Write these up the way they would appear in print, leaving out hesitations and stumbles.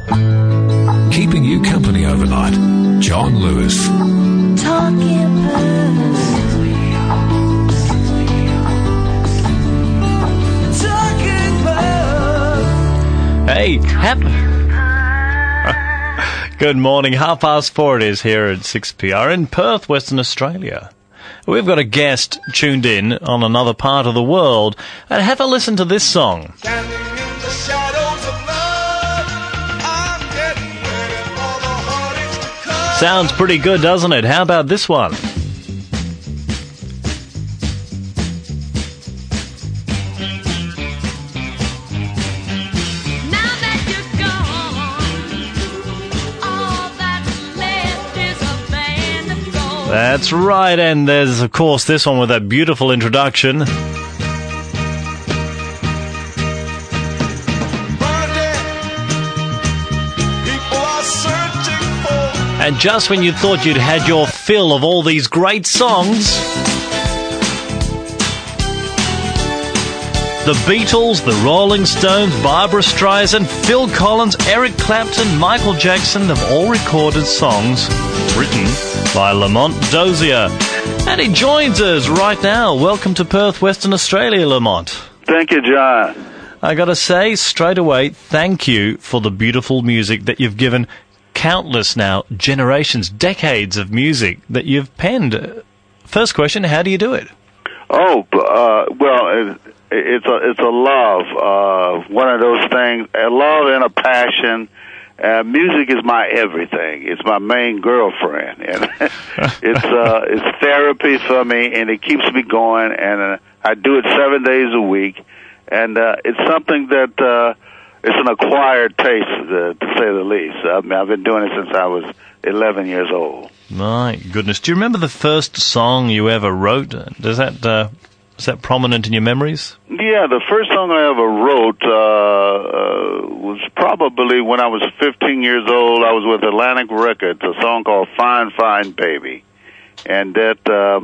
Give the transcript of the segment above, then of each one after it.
Keeping you company overnight, John Lewis. Talking Perth. Hey, good morning. 4:30 it is here at 6PR in Perth, Western Australia. We've got a guest tuned in on another part of the world. And have a listen to this song. Standing in the shadows of love, I'm getting ready for the heartaches to come. Sounds pretty good, doesn't it? How about this one? That's right, and there's, of course, this one with that beautiful introduction. And just when you thought you'd had your fill of all these great songs, the Beatles, the Rolling Stones, Barbra Streisand, Phil Collins, Eric Clapton, Michael Jackson have all recorded songs written by Lamont Dozier. And he joins us right now. Welcome to Perth, Western Australia, Lamont. Thank you, John. I got to say straight away, thank you for the beautiful music that you've given countless now generations, decades of music that you've penned. First question, how do you do it? Oh, well, it's a love, one of those things, a love and a passion. Music is my everything. It's my main girlfriend, and it's therapy for me, and it keeps me going. And I do it 7 days a week, and it's something that it's an acquired taste, to say the least. I mean, I've been doing it since I was 11 years old. My goodness, do you remember the first song you ever wrote? Is that prominent in your memories? Yeah, the first song I ever wrote was probably when I was 15 years old. I was with Atlantic Records, a song called Fine, Fine Baby. And that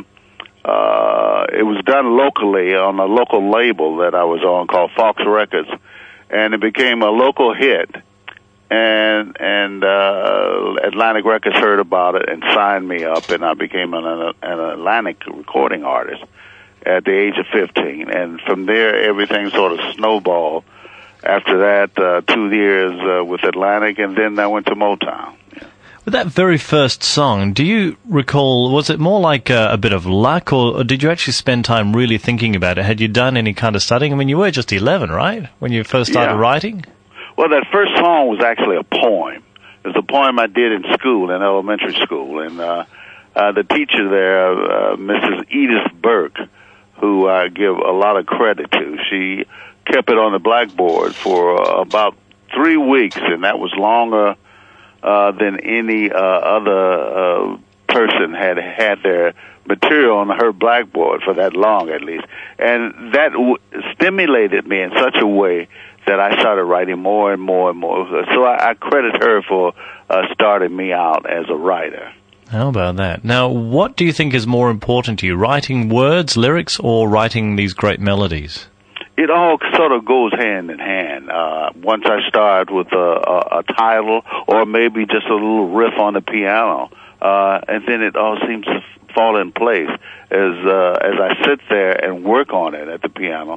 it was done locally on a local label that I was on called Fox Records. And it became a local hit. And Atlantic Records heard about it and signed me up, and I became an Atlantic recording artist at the age of 15. And from there, everything sort of snowballed. After that, 2 years with Atlantic, and then I went to Motown. Yeah. With that very first song, do you recall, was it more like a bit of luck, or did you actually spend time really thinking about it? Had you done any kind of studying? I mean, you were just 11, right, when you first started writing? Well, that first song was actually a poem. It was a poem I did in school, in elementary school, and the teacher there, Mrs. Edith Burke, who I give a lot of credit to, she kept it on the blackboard for about 3 weeks, and that was longer than any other person had their material on her blackboard for that long, at least. And that stimulated me in such a way that I started writing more and more and more. So I credit her for starting me out as a writer. How about that? Now, what do you think is more important to you, writing words, lyrics, or writing these great melodies? It all sort of goes hand in hand. Once I start with a title or maybe just a little riff on the piano, and then it all seems to fall in place as I sit there and work on it at the piano.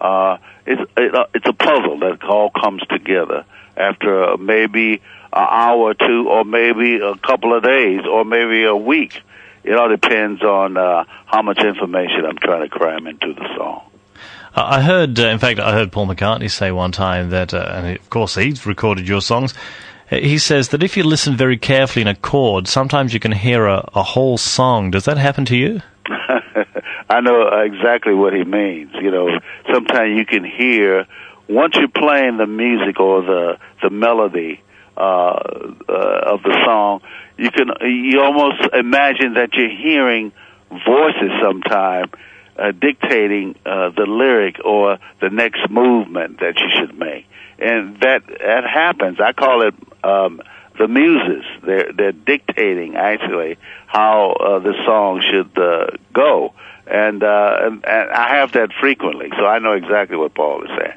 It's a puzzle that all comes together after maybe an hour or two, or maybe a couple of days, or maybe a week. It all depends on how much information I'm trying to cram into the song. I heard, in fact, I heard Paul McCartney say one time that, and of course he's recorded your songs, he says that if you listen very carefully in a chord, sometimes you can hear a whole song. Does that happen to you? I know exactly what he means. You know, sometimes you can hear, once you're playing the music or the melody of the song, you almost imagine that you're hearing voices sometime dictating the lyric or the next movement that you should make. And that happens. I call it the muses. They're dictating, actually, how the song should go. And I have that frequently, so I know exactly what Paul is saying.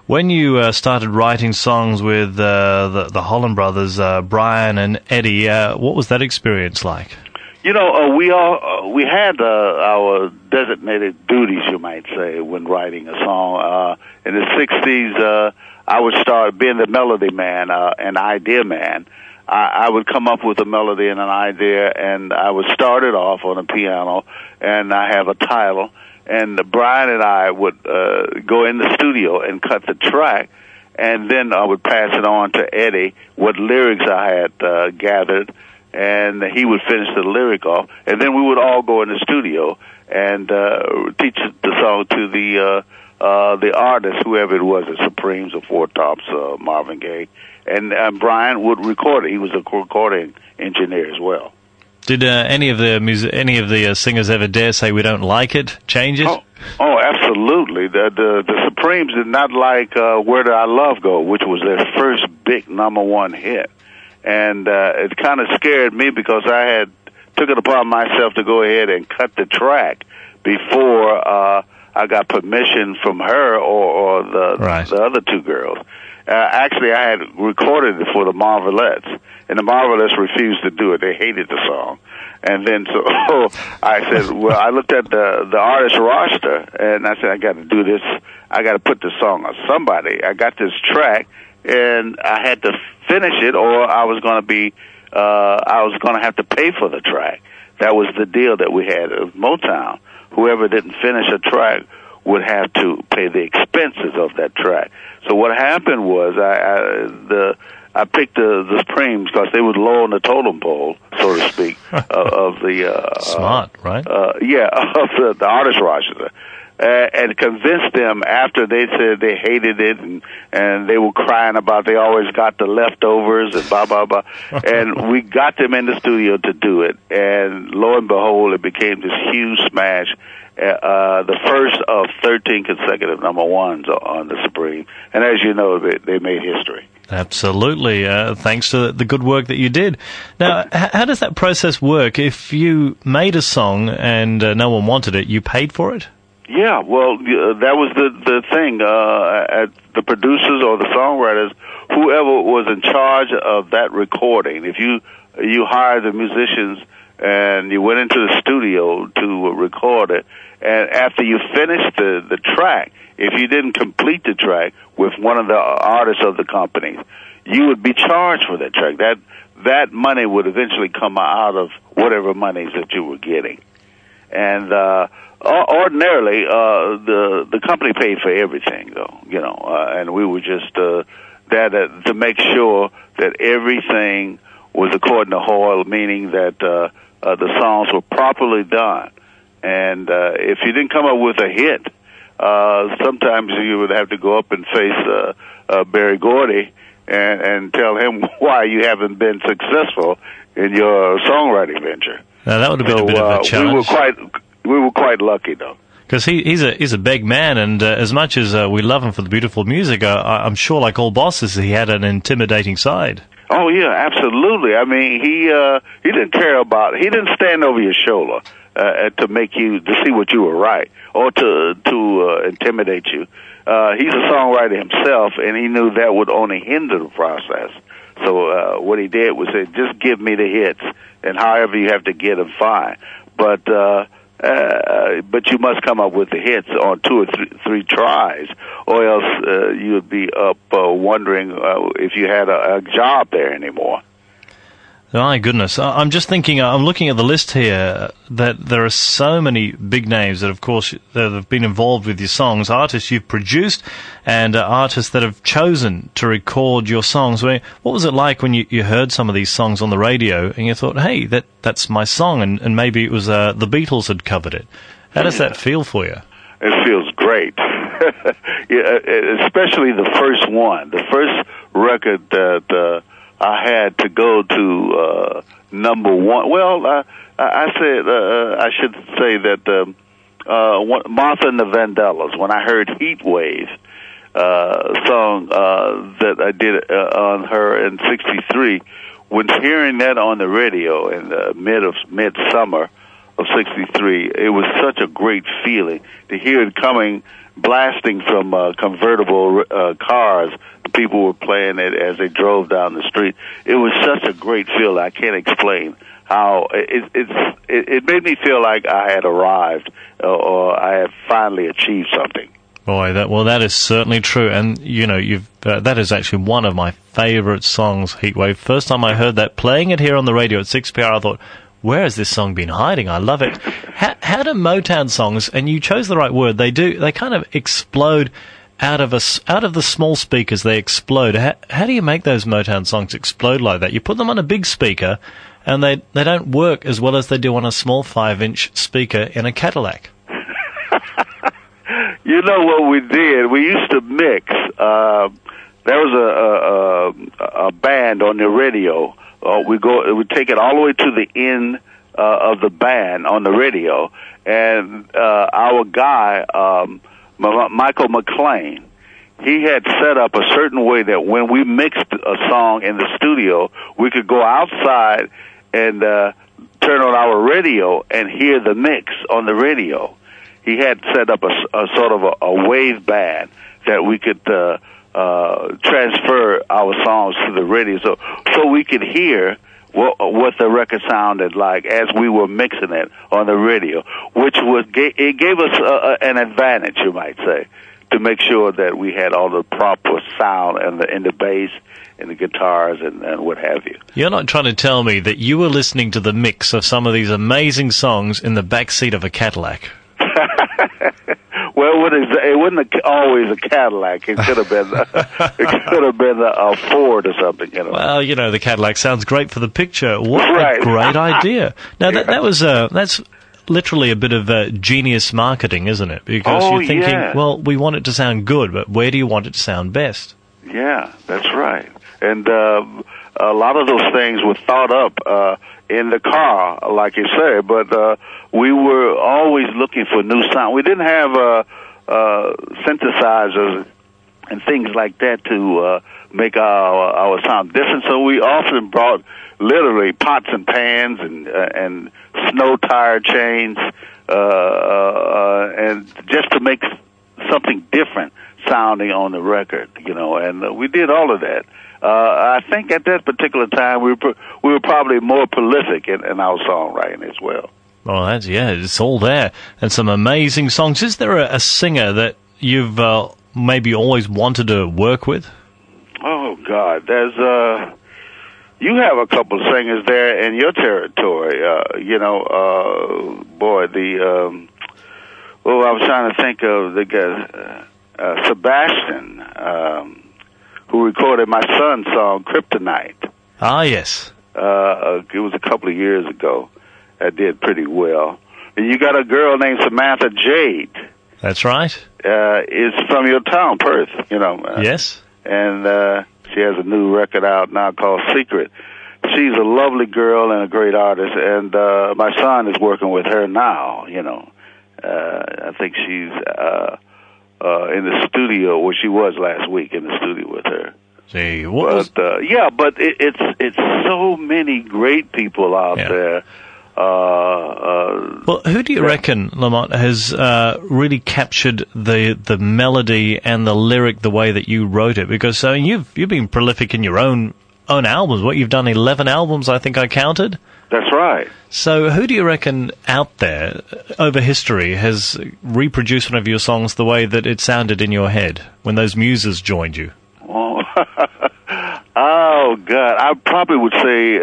When you started writing songs with the Holland brothers, Brian and Eddie, what was that experience like? You know, we had our designated duties, you might say, when writing a song. In the 60s, I would start being the melody man, an idea man. I would come up with a melody and an idea, and I would start it off on a piano, and I have a title. And Brian and I would go in the studio and cut the track, and then I would pass it on to Eddie, what lyrics I had gathered, and he would finish the lyric off, and then we would all go in the studio and teach the song to the artist, whoever it was, the Supremes or Four Tops, Marvin Gaye, and Brian would record it. He was a recording engineer as well. Did any of the singers ever dare say we don't like it, change it? Oh, absolutely. The Supremes did not like Where Did Our Love Go, which was their first big #1 hit. And it kind of scared me because I had took it upon myself to go ahead and cut the track before I got permission from her or the other two girls. Actually, I had recorded it for the Marvelettes, and the Marvelettes refused to do it. They hated the song. And then so I said, well, I looked at the artist roster, and I said, I got to do this. I got to put this song on somebody. I got this track, and I had to finish it, or I was going to have to pay for the track. That was the deal that we had at Motown. Whoever didn't finish a track would have to pay the expenses of that track. So what happened was I picked the Supremes because they were low on the totem pole, so to speak, of the smart, right? Of the artist roster, and convinced them after they said they hated it and they were crying about they always got the leftovers and blah blah blah, and we got them in the studio to do it, and lo and behold, it became this huge smash. The first of 13 consecutive #1s on the Supreme, and as you know, they made history. Absolutely, thanks to the good work that you did. Now, how does that process work? If you made a song and no one wanted it, you paid for it? Yeah, well, that was the thing. At the producers or the songwriters, whoever was in charge of that recording, if you hired the musicians and you went into the studio to record it, and after you finished the track, if you didn't complete the track with one of the artists of the company, you would be charged for that track. That money would eventually come out of whatever monies that you were getting. And ordinarily, the company paid for everything, though, and we were just there to make sure that everything was according to Hoyle, meaning that the songs were properly done. And if you didn't come up with a hit, sometimes you would have to go up and face Berry Gordy and tell him why you haven't been successful in your songwriting venture. Now, that would have been a bit of a challenge. We were quite lucky, though. Because he's a big man, and as much as we love him for the beautiful music, I'm sure, like all bosses, he had an intimidating side. Oh yeah, absolutely. I mean, he didn't care about. He didn't stand over your shoulder to see what you were right or to intimidate you. He's a songwriter himself, and he knew that would only hinder the process. So what he did was say, just give me the hits, and however you have to get them, fine. But you must come up with the hits on 2 or 3 tries, or else you would be up wondering if you had a job there anymore. My goodness. I'm just thinking, I'm looking at the list here, that there are so many big names that, of course, that have been involved with your songs, artists you've produced and artists that have chosen to record your songs. What was it like when you heard some of these songs on the radio and you thought, hey, that's my song, and maybe it was the Beatles had covered it? How does that feel for you? It feels great. Yeah, especially the first one, the first record that I had to go to #1. Well, I should say that Martha and the Vandellas, when I heard Heat Wave song that I did on her in '63, when hearing that on the radio in the midsummer of '63. It was such a great feeling to hear it coming, blasting from convertible cars. People were playing it as they drove down the street. It was such a great feeling. I can't explain how it made me feel like I had arrived or I had finally achieved something. Boy, that is certainly true, and that is actually one of my favorite songs, Heatwave. First time I heard that, playing it here on the radio at 6PR, I thought, where has this song been hiding? I love it. How do Motown songs, and you chose the right word, they kind of explode out of the small speakers. They explode. How do you make those Motown songs explode like that? You put them on a big speaker, and they don't work as well as they do on a small 5-inch speaker in a Cadillac. You know what we did? We used to mix. There was a band on the radio. We take it all the way to the end of the band on the radio, and our guy Michael McLean, he had set up a certain way that when we mixed a song in the studio, we could go outside and turn on our radio and hear the mix on the radio. He had set up a sort of a wave band that we could transfer our songs to the radio, so we could hear what the record sounded like as we were mixing it on the radio, which it gave us an advantage, you might say, to make sure that we had all the proper sound and the bass and the guitars and what have you. You're not trying to tell me that you were listening to the mix of some of these amazing songs in the back seat of a Cadillac? Well, it wasn't always a Cadillac. It could have been a Ford or something. Well, the Cadillac sounds great for the picture. What right. a great idea! Now that's literally a bit of genius marketing, isn't it? Because you're thinking, well, we want it to sound good, but where do you want it to sound best? Yeah, that's right. And a lot of those things were thought up in the car, like you said, but we were always looking for new sound. We didn't have synthesizers and things like that to make our sound different, so we often brought literally pots and pans and snow tire chains and just to make something different sounding on the record, and we did all of that. I think at that particular time we were probably more prolific in our songwriting as well. Well, it's all there, and some amazing songs. Is there a singer that you've maybe always wanted to work with? Oh God, there's you have a couple of singers there in your territory. I was trying to think of the guy, Sebastian, who recorded my son's song "Kryptonite." Ah, yes. It was a couple of years ago. That did pretty well. And you got a girl named Samantha Jade. That's right. Is from your town, Perth. Yes. And she has a new record out now called Secret. She's a lovely girl and a great artist. And my son is working with her now. I think she's in the studio, where she was last week in the studio with her. See, but it's so many great people out there. Well, who do you reckon, Lamont, has really captured the melody and the lyric the way that you wrote it? Because you've been prolific in your own albums. What, you've done 11 albums, I think I counted? That's right. So who do you reckon out there over history has reproduced one of your songs the way that it sounded in your head when those muses joined you? Oh God, I probably would say,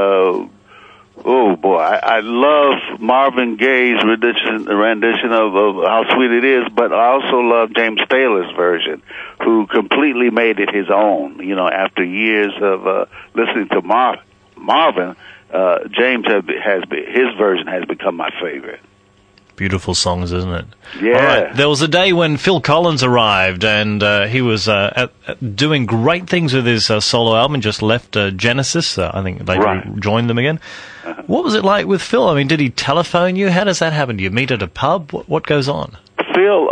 I love Marvin Gaye's rendition of How Sweet It Is, but I also love James Taylor's version, who completely made it his own. After years of listening to Marvin, James his version has become my favorite. Beautiful songs, isn't it? Yeah. All right. There was a day when Phil Collins arrived, and he was doing great things with his solo album. Just left Genesis. I think they joined them again. Uh-huh. What was it like with Phil? I mean, did he telephone you? How does that happen? Do you meet at a pub? What goes on? Phil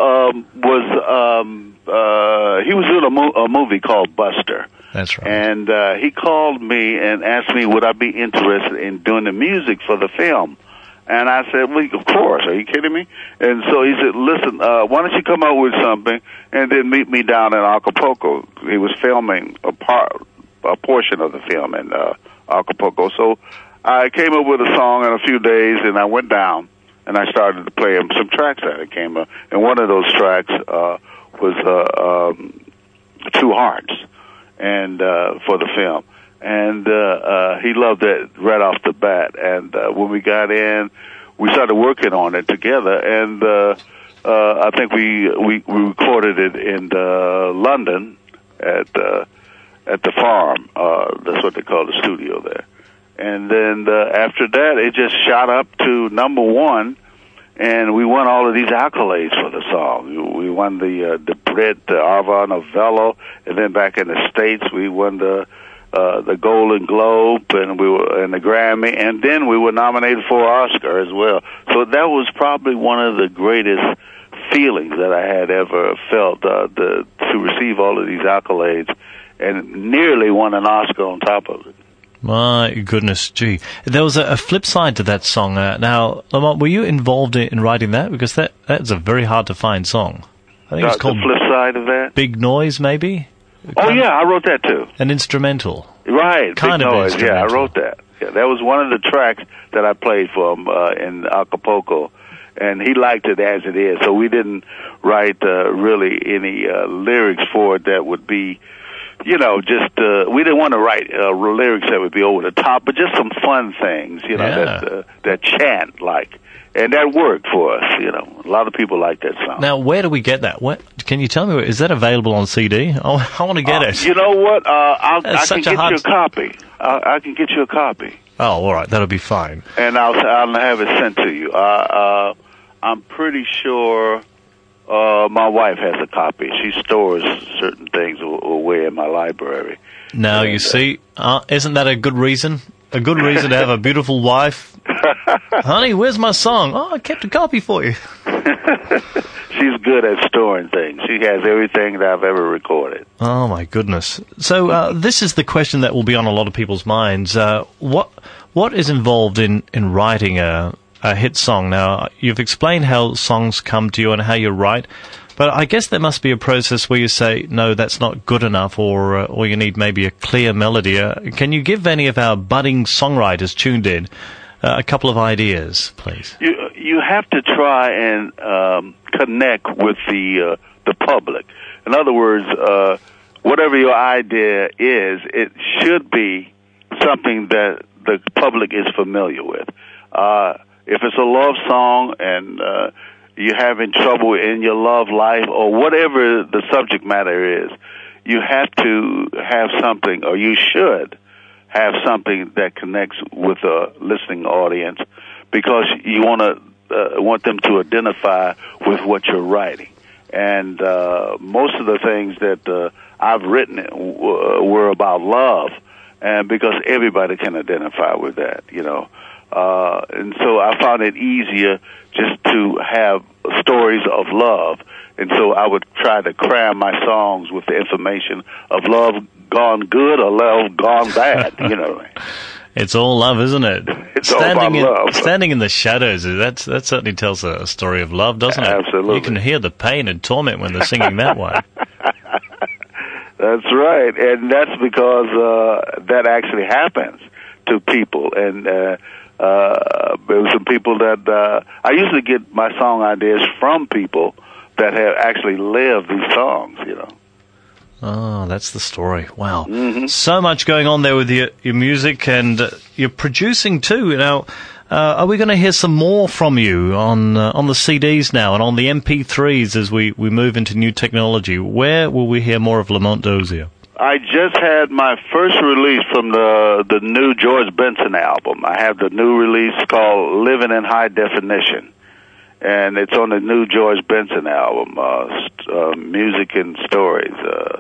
he was doing a movie called Buster. That's right. And he called me and asked me would I be interested in doing the music for the film. And I said, well, of course, are you kidding me? And so he said, listen, why don't you come up with something and then meet me down in Acapulco? He was filming a portion of the film in Acapulco. So I came up with a song in a few days, and I went down, and I started to play him some tracks that it came up. And one of those tracks was Two Hearts, and for the film. And he loved it right off the bat. And when we got in, we started working on it together. And I think we recorded it in London at the farm. That's what they call the studio there. And then after that, it just shot up to number one. And we won all of these accolades for the song. We won the Brit, the Arva Novello, and then back in the States, we won the Golden Globe, and the Grammy, and then we were nominated for an Oscar as well. So that was probably one of the greatest feelings that I had ever felt, to receive all of these accolades, and nearly won an Oscar on top of it. My goodness, gee. There was a flip side to that song. Now, Lamont, were you involved in writing that? Because that's a very hard-to-find song. I think it's called... The flip side of that? Big Noise, maybe? Oh, yeah, I wrote that, too. An instrumental. Right, kind Big of Noise, instrumental. yeah, I wrote that. Yeah, that was one of the tracks that I played for him in Acapulco, and he liked it as it is, so we didn't write really any lyrics for it that would be... we didn't want to write lyrics that would be over the top, but just some fun things, that chant like. And that worked for us, A lot of people like that song. Now, where do we get that? Can you tell me, is that available on CD? I want to get it. You know what? I can get you a copy. I can get you a copy. Oh, all right. That'll be fine. And I'll have it sent to you. I'm pretty sure... my wife has a copy. She stores certain things away in my library. Now, you see, isn't that a good reason? A good reason to have a beautiful wife? Honey, where's my song? Oh, I kept a copy for you. She's good at storing things. She has everything that I've ever recorded. Oh, my goodness. So this is the question that will be on a lot of people's minds. What is involved in writing a hit song? Now, you've explained how songs come to you and how you write, but I guess there must be a process where you say, no, that's not good enough, or you need maybe a clear melody. Can you give any of our budding songwriters tuned in a couple of ideas, please? You have to try and connect with the public. In other words, whatever your idea is, it should be something that the public is familiar with. If it's a love song and you're having trouble in your love life or whatever the subject matter is, you have to have something, or you should have something that connects with a listening audience, because you want them to identify with what you're writing. And most of the things that I've written were about love, and because everybody can identify with that, and so I found it easier just to have stories of love. And so I would try to cram my songs with the information of love gone good or love gone bad, It's all love, isn't it? It's all about love. Standing in the shadows, that certainly tells a story of love, doesn't it? Absolutely. You can hear the pain and torment when they're singing that way. That's right. And that's because that actually happens to people. And there were some people that I usually get my song ideas from people that have actually lived these songs, Oh, that's the story. Wow. Mm-hmm. So much going on there with your music, and you're producing too. Now, are we going to hear some more from you on the CDs now and on the MP3s as we move into new technology? Where will we hear more of Lamont Dozier? I just had my first release from the new George Benson album. I have the new release called Living in High Definition, and it's on the new George Benson album, Music and Stories.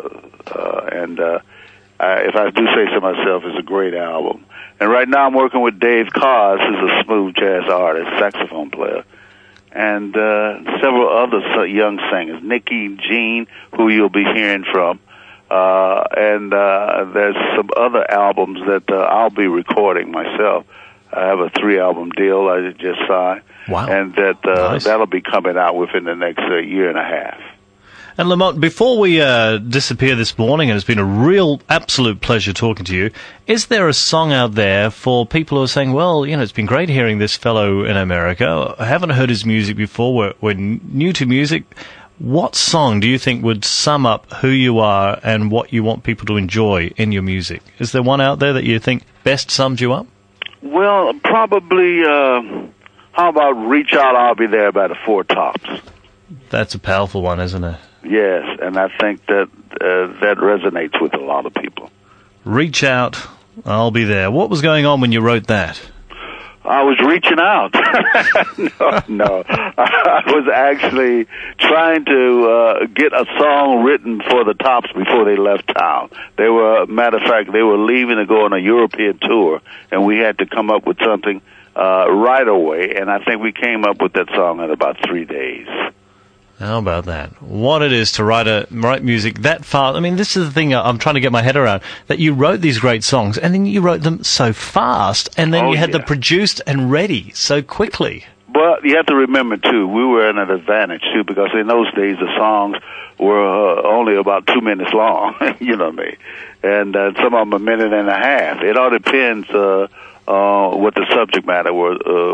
If I do say so myself, it's a great album. And right now I'm working with Dave Koz, who's a smooth jazz artist, saxophone player, and several other young singers, Nikki Jean, who you'll be hearing from. And there's some other albums that I'll be recording myself. I have a 3-album deal I just signed. Wow. And that Nice. that'll be coming out within the next year and a half. And Lamont, before we disappear this morning, and it's been a real absolute pleasure talking to you, is there a song out there for people who are saying, well, you know, it's been great hearing this fellow in America. I haven't heard his music before. We're new to music. What song do you think would sum up who you are and what you want people to enjoy in your music? Is there one out there that you think best sums you up? Well, probably, how about Reach Out, I'll Be There by the Four Tops? That's a powerful one, isn't it? Yes, and I think that that resonates with a lot of people. Reach out, I'll be there. What was going on when you wrote that? I was reaching out. No. I was actually trying to get a song written for the Tops before they left town. They were, matter of fact, they were leaving to go on a European tour, and we had to come up with something right away, and I think we came up with that song in about 3 days. How about that? What it is to write music that fast. I mean, this is the thing I'm trying to get my head around, that you wrote these great songs, and then you wrote them so fast, and then you had them produced and ready so quickly. But you have to remember, too, we were at an advantage, too, because in those days the songs were only about 2 minutes long, you know what I mean? And some of them a minute and a half. It all depends what the subject matter we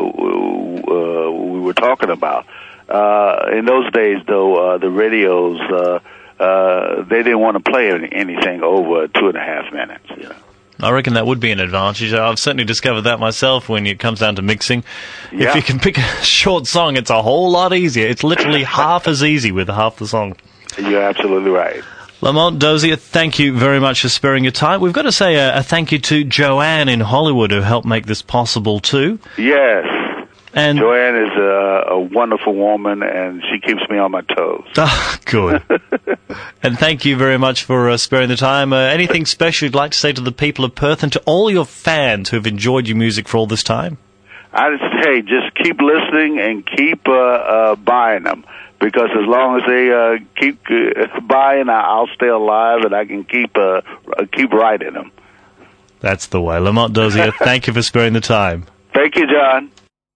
were talking about. In those days, though, the radios, they didn't want to play anything over 2.5 minutes, you know. I reckon that would be an advantage. I've certainly discovered that myself when it comes down to mixing. Yeah. If you can pick a short song, it's a whole lot easier. It's literally half as easy with half the song. You're absolutely right. Lamont Dozier, thank you very much for sparing your time. We've got to say a thank you to Joanne in Hollywood who helped make this possible too. Yes. And Joanne is a wonderful woman, and she keeps me on my toes. Good. And thank you very much for sparing the time. Anything special you'd like to say to the people of Perth and to all your fans who have enjoyed your music for all this time? I just say, just keep listening and keep buying them, because as long as they keep buying, I'll stay alive and I can keep writing them. That's the way. Lamont Dozier, thank you for sparing the time. Thank you, John.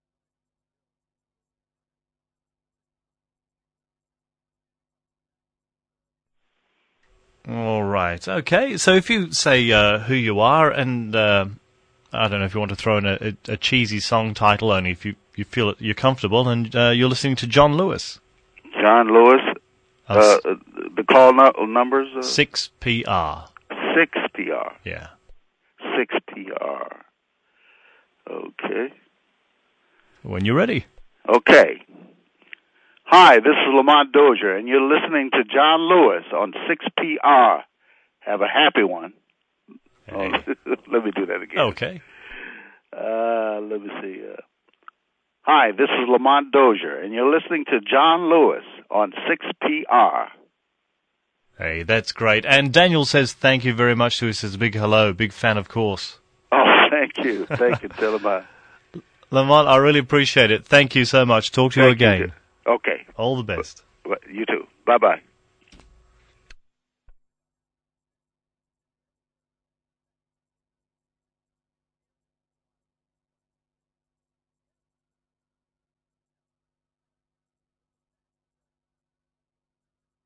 All right. Okay. So if you say who you are, and I don't know if you want to throw in a cheesy song title, only if you feel you're comfortable, and you're listening to John Lewis. John Lewis. The call numbers? 6PR. 6PR. Yeah. 6PR. Okay. When you're ready. Okay. Hi, this is Lamont Dozier, and you're listening to John Lewis on 6PR. Have a happy one. Hey. Let me do that again. Okay. Let me see. Hi, this is Lamont Dozier, and you're listening to John Lewis on 6PR. Hey, that's great. And Daniel says thank you very much to us. Says a big hello, big fan, of course. Oh, thank you. Thank you. Tell him Lamont, I really appreciate it. Thank you so much. Talk to you again. Okay. All the best. You too. Bye-bye.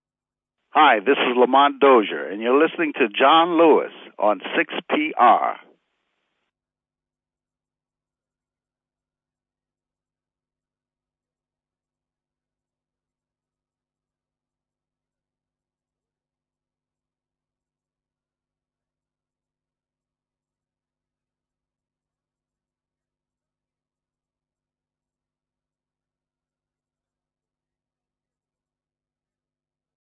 Hi, this is Lamont Dozier, and you're listening to John Lewis on 6PR.